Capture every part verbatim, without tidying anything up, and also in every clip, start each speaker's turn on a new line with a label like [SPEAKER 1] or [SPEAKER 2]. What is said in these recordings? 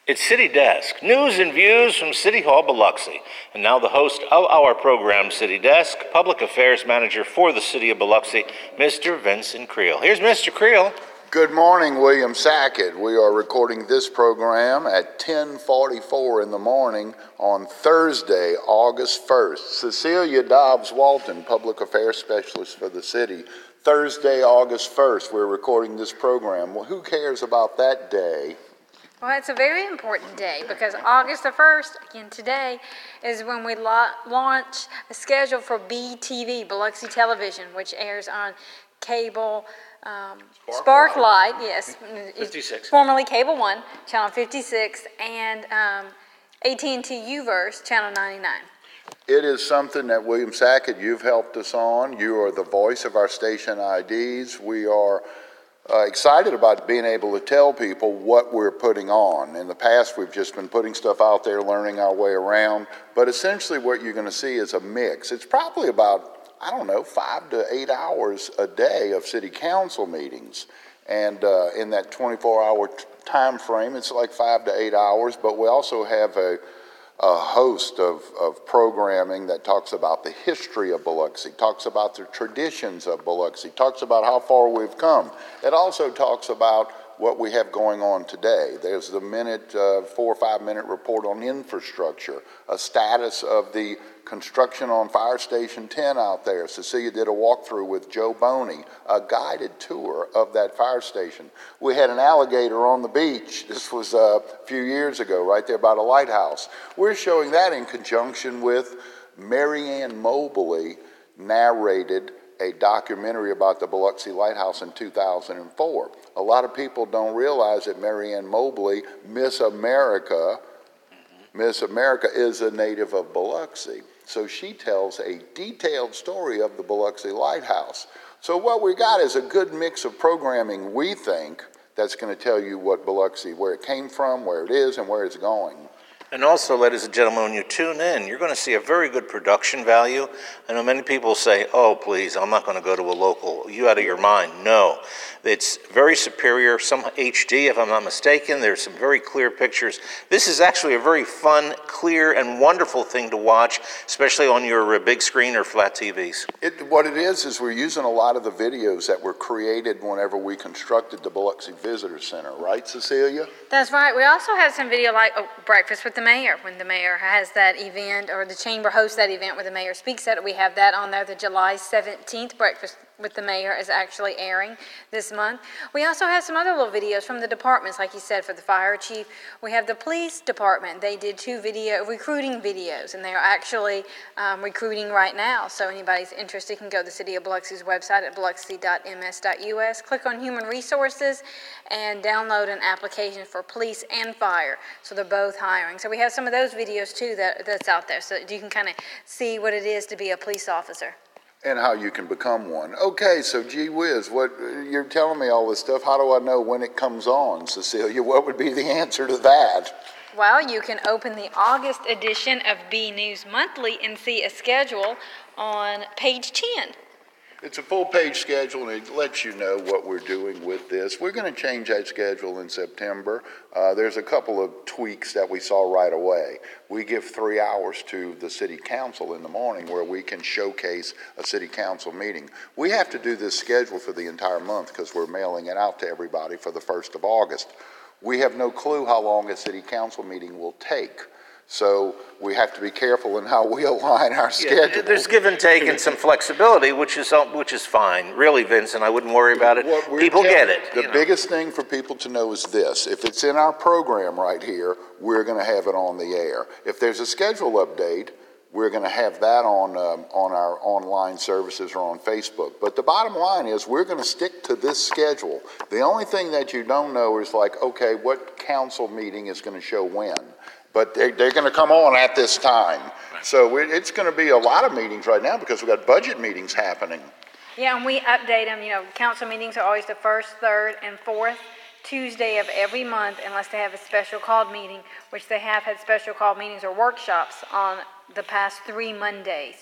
[SPEAKER 1] It's City Desk, news and views from City Hall, Biloxi. And now the host of our program, City Desk, Public Affairs Manager for the City of Biloxi, Mister Vincent Creel. Here's Mister Creel.
[SPEAKER 2] Good morning, William Sackett. We are recording this program at ten forty-four in the morning on Thursday, August first. Cecilia Dobbs Walton, Public Affairs Specialist for the city. Thursday, August first, we're recording this program. Well, who cares about that day?
[SPEAKER 3] Well, it's a very important day because August the first, again today, is when we la- launch a schedule for B T V, Biloxi Television, which airs on cable, um, Spark Light, yes,
[SPEAKER 1] fifty-six.
[SPEAKER 3] Formerly Cable One, Channel fifty-six, and um, A T and T U-verse, Channel ninety-nine.
[SPEAKER 2] It is something that, William Sackett, you've helped us on. You are the voice of our station I Ds. We are Uh, excited about being able to tell people what we're putting on. In the past, we've just been putting stuff out there, learning our way around, but essentially what you're going to see is a mix. It's probably about, I don't know, five to eight hours a day of city council meetings, and uh, in that twenty-four hour t- time frame, it's like five to eight hours, but we also have a a host of, of programming that talks about the history of Biloxi, talks about the traditions of Biloxi, talks about how far we've come. It also talks about what we have going on today. There's the minute, uh, four or five minute report on infrastructure, a status of the construction on Fire Station ten out there. Cecilia did a walkthrough with Joe Boney, a guided tour of that fire station. We had an alligator on the beach. This was uh, a few years ago, right there by the lighthouse. We're showing that in conjunction with Marianne Mobley narrated a documentary about the Biloxi Lighthouse in two thousand four. A lot of people don't realize that Marianne Mobley, Miss America, Miss America is a native of Biloxi. So she tells a detailed story of the Biloxi Lighthouse. So what we got is a good mix of programming, we think, that's going to tell you what Biloxi, where it came from, where it is, and where it's going.
[SPEAKER 1] And also, ladies and gentlemen, when you tune in, you're going to see a very good production value. I know many people say, oh, please, I'm not going to go to a local. Are you out of your mind? No. It's very superior, some H D, if I'm not mistaken. There's some very clear pictures. This is actually a very fun, clear, and wonderful thing to watch, especially on your uh, big screen or flat T Vs.
[SPEAKER 2] It, what it is, is we're using a lot of the videos that were created whenever we constructed the Biloxi Visitor Center, right, Cecilia?
[SPEAKER 3] That's right. We also have some video like oh, Breakfast with the Mayor, when the mayor has that event, or the chamber hosts that event where the mayor speaks at it. We have that on there. The July seventeenth Breakfast with the Mayor is actually airing this month. We also have some other little videos from the departments, like you said, for the fire chief. We have the police department. They did two video recruiting videos, and they are actually um, recruiting right now. So anybody's interested can go to the City of Biloxi's website at biloxi dot m s dot u s, click on Human Resources, and download an application for police and fire. So they're both hiring. So we have some of those videos too that, that's out there, so that you can kind of see what it is to be a police officer.
[SPEAKER 2] And how you can become one. Okay, so gee whiz, what you're telling me all this stuff. How do I know when it comes on, Cecilia? What would be the answer to that?
[SPEAKER 3] Well, you can open the August edition of B News Monthly and see a schedule on page ten.
[SPEAKER 2] It's a full-page schedule, and it lets you know what we're doing with this. We're going to change that schedule in September. Uh, there's a couple of tweaks that we saw right away. We give three hours to the city council in the morning where we can showcase a city council meeting. We have to do this schedule for the entire month because we're mailing it out to everybody for the first of August. We have no clue how long a city council meeting will take. So we have to be careful in how we align our schedule.
[SPEAKER 1] Yeah, there's give and take and some flexibility, which is which is fine. Really, Vincent, I wouldn't worry about it. People get it.
[SPEAKER 2] The biggest thing for people to know is this. If it's in our program right here, we're going to have it on the air. If there's a schedule update, we're going to have that on um, on our online services or on Facebook. But the bottom line is we're going to stick to this schedule. The only thing that you don't know is like, okay, what council meeting is going to show when? But they're, they're going to come on at this time. So it, it's going to be a lot of meetings right now because we've got budget meetings happening.
[SPEAKER 3] Yeah, and we update them. You know, council meetings are always the first, third, and fourth Tuesday of every month unless they have a special called meeting, which they have had special called meetings or workshops on the past three Mondays.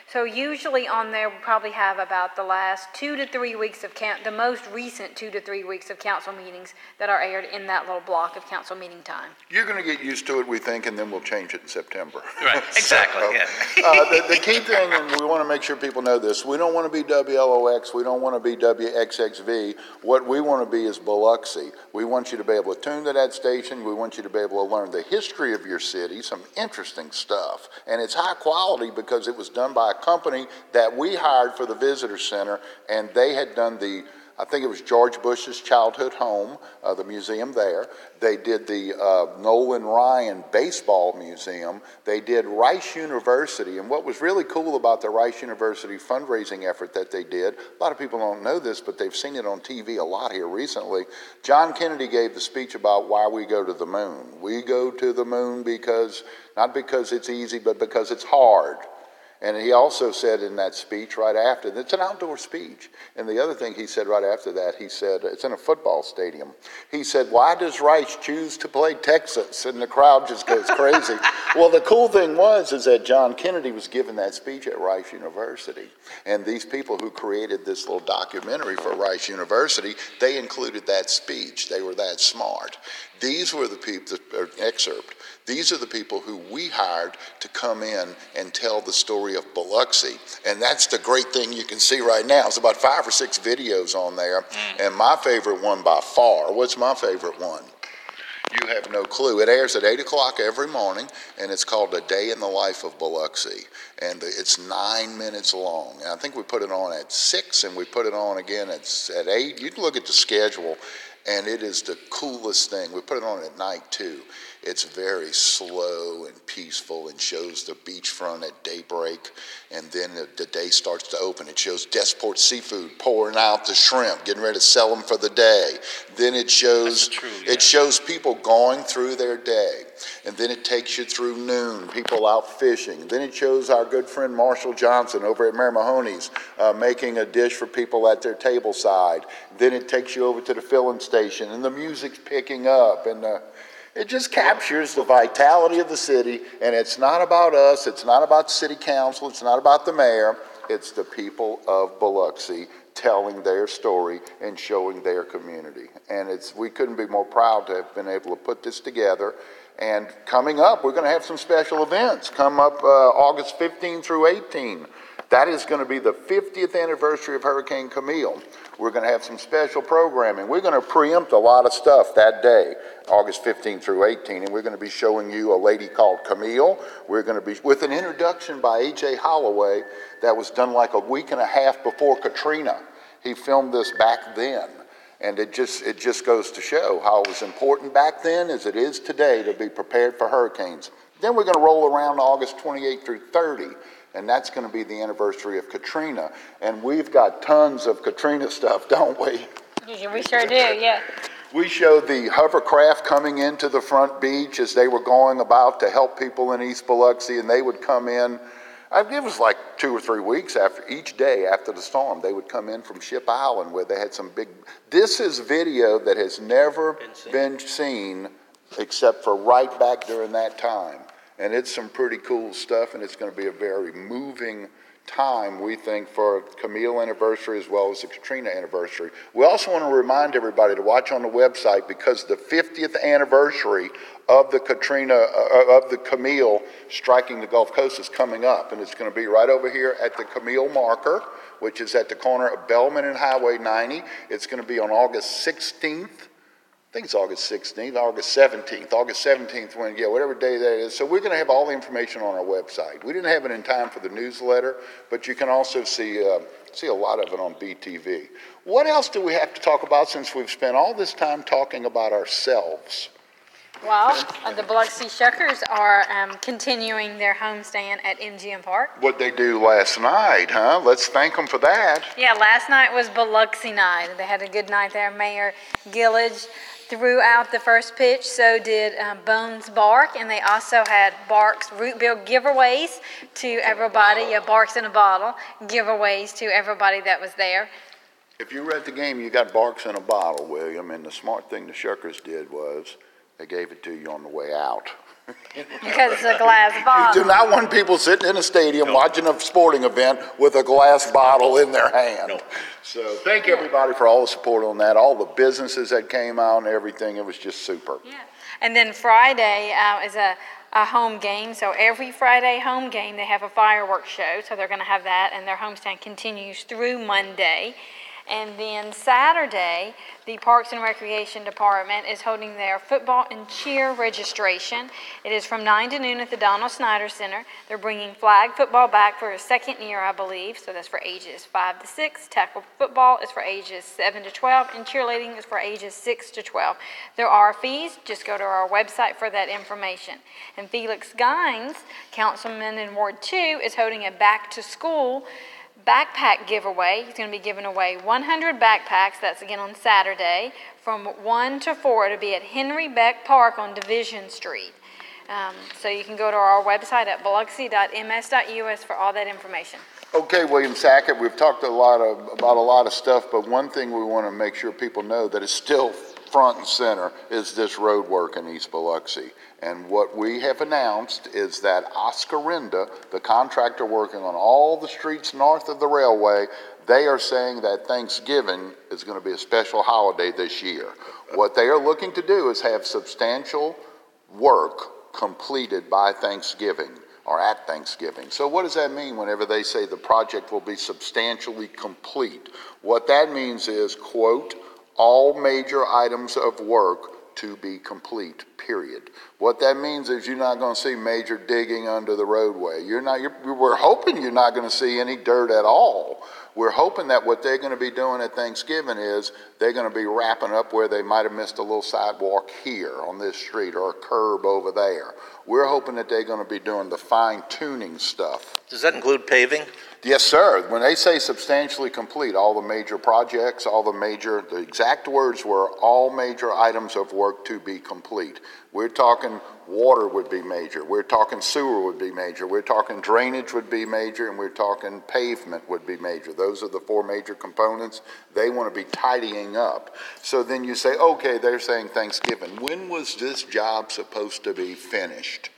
[SPEAKER 3] So usually on there, we probably have about the last two to three weeks of count, the most recent two to three weeks of council meetings that are aired in that little block of council meeting time.
[SPEAKER 2] You're going to get used to it, we think, and then we'll change it in September.
[SPEAKER 4] Right, exactly,
[SPEAKER 2] So,
[SPEAKER 4] yeah.
[SPEAKER 2] uh, the, the key thing, and we want to make sure people know this, we don't want to be W L O X, we don't want to be W X X V. What we want to be is Biloxi. We want you to be able to tune to that station. We want you to be able to learn the history of your city, some interesting stuff. And it's high quality because it was done by a company that we hired for the visitor center, and they had done the, I think it was George Bush's childhood home, uh, the museum there. They did the uh, Nolan Ryan Baseball Museum. They did Rice University, and what was really cool about the Rice University fundraising effort that they did, a lot of people don't know this, but they've seen it on T V a lot here recently. John Kennedy gave the speech about why we go to the moon. We go to the moon because, not because it's easy, but because it's hard. And he also said in that speech right after, it's an outdoor speech. And the other thing he said right after that, he said, it's in a football stadium. He said, why does Rice choose to play Texas? And the crowd just goes crazy. Well, the cool thing was, is that John Kennedy was giving that speech at Rice University. And these people who created this little documentary for Rice University, they included that speech. They were that smart. These were the people, the excerpt, these are the people who we hired to come in and tell the story of Biloxi. And that's the great thing you can see right now. It's about five or six videos on there. Mm. And my favorite one by far, what's my favorite one? You have no clue. It airs at eight o'clock every morning, and it's called A Day in the Life of Biloxi. And it's nine minutes long. And I think we put it on at six, and we put it on again at, at eight. You can look at the schedule, and it is the coolest thing. We put it on at night, too. It's very slow and peaceful and shows the beachfront at daybreak. And then the, the day starts to open. It shows Desport Seafood pouring out the shrimp, getting ready to sell them for the day. Then it shows
[SPEAKER 4] true, yeah.
[SPEAKER 2] it shows people going through their day. And then it takes you through noon, people out fishing. Then it shows our good friend Marshall Johnson over at Mary Mahoney's uh, making a dish for people at their table side. Then it takes you over to the filling station, and the music's picking up, and the it just captures the vitality of the city, and it's not about us, it's not about city council, it's not about the mayor, it's the people of Biloxi telling their story and showing their community. And it's we couldn't be more proud to have been able to put this together. And coming up, we're going to have some special events come up uh, August fifteenth through eighteenth. That is going to be the fiftieth anniversary of Hurricane Camille. We're going to have some special programming. We're going to preempt a lot of stuff that day, August fifteenth through eighteenth, and we're going to be showing you a lady called Camille. We're going to be with an introduction by A J Holloway that was done like a week and a half before Katrina. He filmed this back then, and it just it just goes to show how it was important back then as it is today to be prepared for hurricanes. Then we're going to roll around August twenty-eighth through thirtieth. And that's going to be the anniversary of Katrina. And we've got tons of Katrina stuff, don't we?
[SPEAKER 3] Yeah, we sure do, yeah.
[SPEAKER 2] We showed the hovercraft coming into the front beach as they were going about to help people in East Biloxi, and they would come in. It was like two or three weeks after each day after the storm. They would come in from Ship Island where they had some big. This is video that has never been seen, been seen except for right back during that time. And it's some pretty cool stuff, and it's going to be a very moving time, we think, for Camille anniversary as well as the Katrina anniversary. We also want to remind everybody to watch on the website because the fiftieth anniversary of the Katrina, uh, of the Camille striking the Gulf Coast is coming up, and it's going to be right over here at the Camille marker, which is at the corner of Bellman and Highway ninety. It's going to be on August sixteenth. I think it's August sixteenth, August seventeenth, August seventeenth, when, yeah, whatever day that is. So we're going to have all the information on our website. We didn't have it in time for the newsletter, but you can also see uh, see a lot of it on B T V. What else do we have to talk about since we've spent all this time talking about ourselves?
[SPEAKER 3] Well, uh, the Biloxi Shuckers are um, continuing their homestand at M G M Park.
[SPEAKER 2] What they do last night, huh? Let's thank them for that.
[SPEAKER 3] Yeah, last night was Biloxi night. They had a good night there. Mayor Gillage threw out the first pitch, so did um, Bones Bark, and they also had Bark's root beer giveaways to everybody, yeah, Barks in a bottle giveaways to everybody that was there.
[SPEAKER 2] If you were at the game, you got Barks in a bottle, William, and the smart thing the Shuckers did was They gave it to you on the way out.
[SPEAKER 3] Because it's a glass
[SPEAKER 2] You
[SPEAKER 3] bottle.
[SPEAKER 2] do not want people sitting in a stadium watching a sporting event with a glass bottle in their hand.
[SPEAKER 1] No.
[SPEAKER 2] So thank everybody for all the support on that, all the businesses that came out and everything. It was just super.
[SPEAKER 3] Yeah. And then Friday uh, is a, a home game. So every Friday home game, they have a fireworks show. So they're going to have that, and their homestand continues through Monday. And then Saturday, the Parks and Recreation Department is holding their football and cheer registration. It is from nine to noon at the Donald Snyder Center. They're bringing flag football back for a second year, I believe. So that's for ages five to six. Tackle football is for ages seven to twelve. And cheerleading is for ages six to twelve. There are fees. Just go to our website for that information. And Felix Gines, Councilman in Ward two, is holding a back-to-school backpack giveaway. He's going to be giving away one hundred backpacks. That's again on Saturday from one to four. It'll be at Henry Beck Park on Division Street. Um, so you can go to our website at biloxi dot m s dot u s for all that information.
[SPEAKER 2] Okay, William Sackett, we've talked a lot of, about a lot of stuff, but one thing we want to make sure people know that is still front and center is this road work in East Biloxi. And what we have announced is that Oscarinda, the contractor working on all the streets north of the railway, they are saying that Thanksgiving is going to be a special holiday this year. What they are looking to do is have substantial work completed by Thanksgiving or at Thanksgiving. So what does that mean whenever they say the project will be substantially complete? What that means is, quote, all major items of work to be complete, period. What that means is you're not going to see major digging under the roadway. You're not, you're, we're hoping you're not going to see any dirt at all. We're hoping that what they're going to be doing at Thanksgiving is they're going to be wrapping up where they might have missed a little sidewalk here on this street or a curb over there. We're hoping that they're going to be doing the fine tuning stuff.
[SPEAKER 1] Does that include paving?
[SPEAKER 2] Yes, sir. When they say substantially complete, all the major projects, all the major, the exact words were all major items of work to be complete. We're talking water would be major. We're talking sewer would be major. We're talking drainage would be major, and we're talking pavement would be major. Those are the four major components they want to be tidying up. So then you say, okay, they're saying Thanksgiving. When was this job supposed to be finished?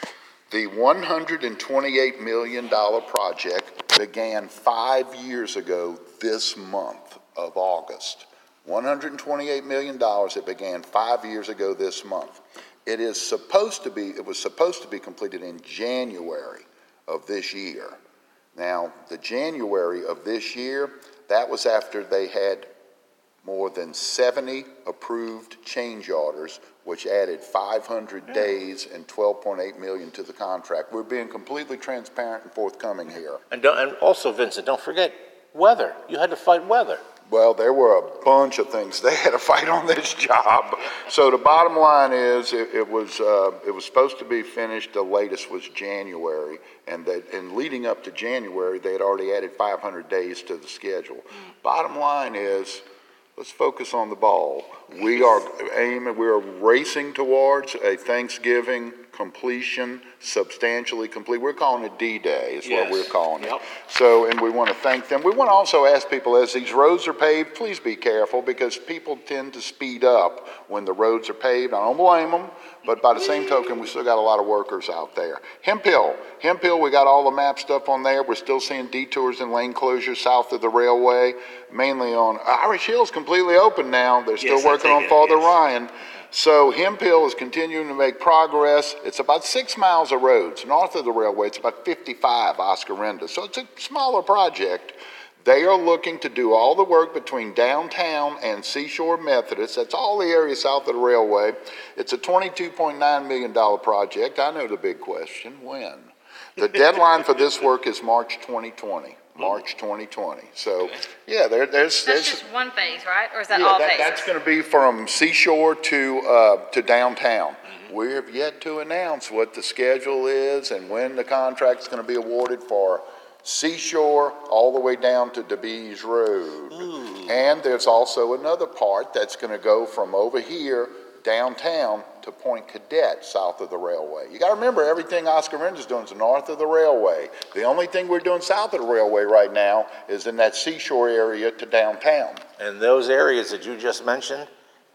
[SPEAKER 2] The one hundred twenty-eight million dollars project began five years ago this month of August. one hundred twenty-eight million dollars, it began five years ago this month. It is supposed to be, it was supposed to be completed in January of this year. Now, the January of this year, that was after they had more than seventy approved change orders, which added five hundred days and twelve point eight million to the contract. We're being completely transparent and forthcoming here.
[SPEAKER 1] And, don't, and also, Vincent, don't forget weather. You had to fight weather.
[SPEAKER 2] Well, there were a bunch of things they had to fight on this job. So the bottom line is, it, it was uh, it was supposed to be finished. The latest was January, and that and leading up to January, they had already added five hundred days to the schedule. Mm. Bottom line is, let's focus on the ball. We are aiming, we are racing towards a Thanksgiving completion, substantially complete. We're calling it D-Day is
[SPEAKER 1] Yes.
[SPEAKER 2] what we're calling
[SPEAKER 1] Yep.
[SPEAKER 2] it. So, and we want to thank them. We want to also ask people, as these roads are paved, please be careful, because people tend to speed up when the roads are paved. I don't blame them, but by the same token, we still got a lot of workers out there. Hemp Hill, Hemp Hill, we got all the map stuff on there. We're still seeing detours and lane closures south of the railway, mainly on Irish Hill's completely open now. They're still
[SPEAKER 1] Yes, I
[SPEAKER 2] working
[SPEAKER 1] take
[SPEAKER 2] on
[SPEAKER 1] it,
[SPEAKER 2] Father
[SPEAKER 1] yes.
[SPEAKER 2] Ryan. So Hemp Hill is continuing to make progress. It's about six miles of roads. North of the railway, it's about fifty-five, Oscarinda. So it's a smaller project. They are looking to do all the work between downtown and Seashore Methodist. That's all the area south of the railway. It's a twenty-two point nine million dollars project. I know the big question, when? The deadline for this work is March twenty twenty. March twenty twenty. So, yeah, there, there's...
[SPEAKER 3] That's
[SPEAKER 2] there's
[SPEAKER 3] just one phase, right? Or is that
[SPEAKER 2] yeah,
[SPEAKER 3] all
[SPEAKER 2] that,
[SPEAKER 3] phases?
[SPEAKER 2] that's going to be from Seashore to uh, to downtown. Mm-hmm. We have yet to announce what the schedule is and when the contract's going to be awarded for Seashore all the way down to DeBees Road. Ooh. And there's also another part that's going to go from over here downtown to Point Cadet south of the railway. You got to remember, everything Oscarinda is doing is north of the railway. The only thing we're doing south of the railway right now is in that Seashore area to downtown.
[SPEAKER 1] And those areas that you just mentioned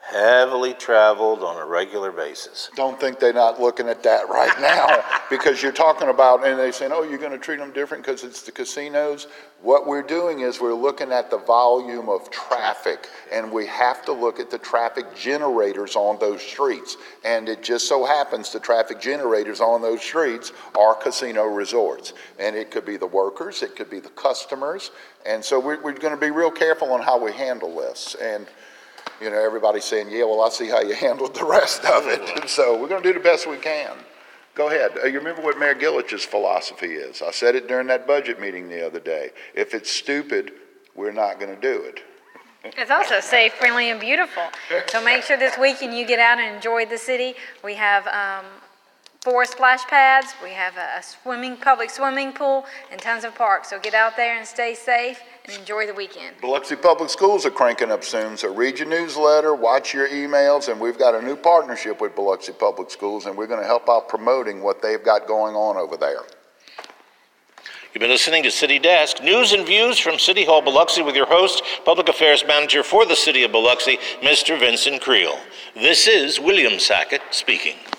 [SPEAKER 1] Heavily traveled on a regular basis.
[SPEAKER 2] Don't think they're not looking at that right now, because you're talking about, and they're saying, oh, you're going to treat them different because it's the casinos. What we're doing is we're looking at the volume of traffic, and we have to look at the traffic generators on those streets. And it just so happens the traffic generators on those streets are casino resorts. And it could be the workers, it could be the customers. And so we're, we're going to be real careful on how we handle this. And you know, everybody's saying, yeah, well, I see how you handled the rest of it. And so we're going to do the best we can. Go ahead. Uh, you remember what Mayor Gillich's philosophy is? I said it during that budget meeting the other day. If it's stupid, we're not going to do it.
[SPEAKER 3] It's also safe, friendly, and beautiful. So make sure this weekend you get out and enjoy the city. We have um, four splash pads. We have a, a swimming, public swimming pool, and tons of parks. So get out there and stay safe and enjoy the weekend.
[SPEAKER 2] Biloxi Public Schools are cranking up soon, so read your newsletter, watch your emails, and we've got a new partnership with Biloxi Public Schools, and we're going to help out promoting what they've got going on over there.
[SPEAKER 1] You've been listening to City Desk, news and views from City Hall Biloxi with your host, Public Affairs Manager for the City of Biloxi, Mister Vincent Creel. This is William Sackett speaking.